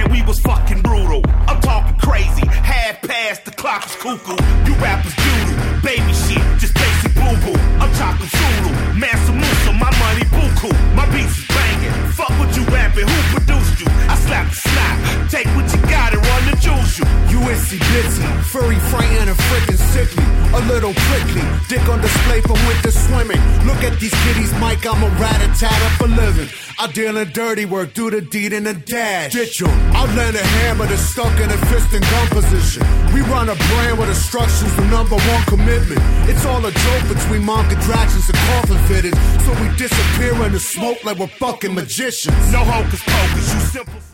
we was fucking brutal. I'm talking crazy, half past, the clock is cuckoo. You rappers doodle, baby shit, just basic boo-boo. I'm talking Zulu, Mansa Musa, my money buku. My beats is banging, fuck what you rapping, who produced you? I slap the slap, take what you got and run the juice you. UNC Bitsy, furry, frightened and freaking sickly. A little prickly, dick on display from winter swimming. Look at these kiddies, Mike, I'm a rat-a-tat up for living. I deal in dirty work, do the deed in a dash. Ditch 'em, I'll land a hammer that's stuck in a fist and gun position. We run a brand with instructions for #1 commitment. It's all a joke between mom contractions and coffin fitteds. So we disappear in the smoke like we're fucking magicians. No hocus pocus, you simple.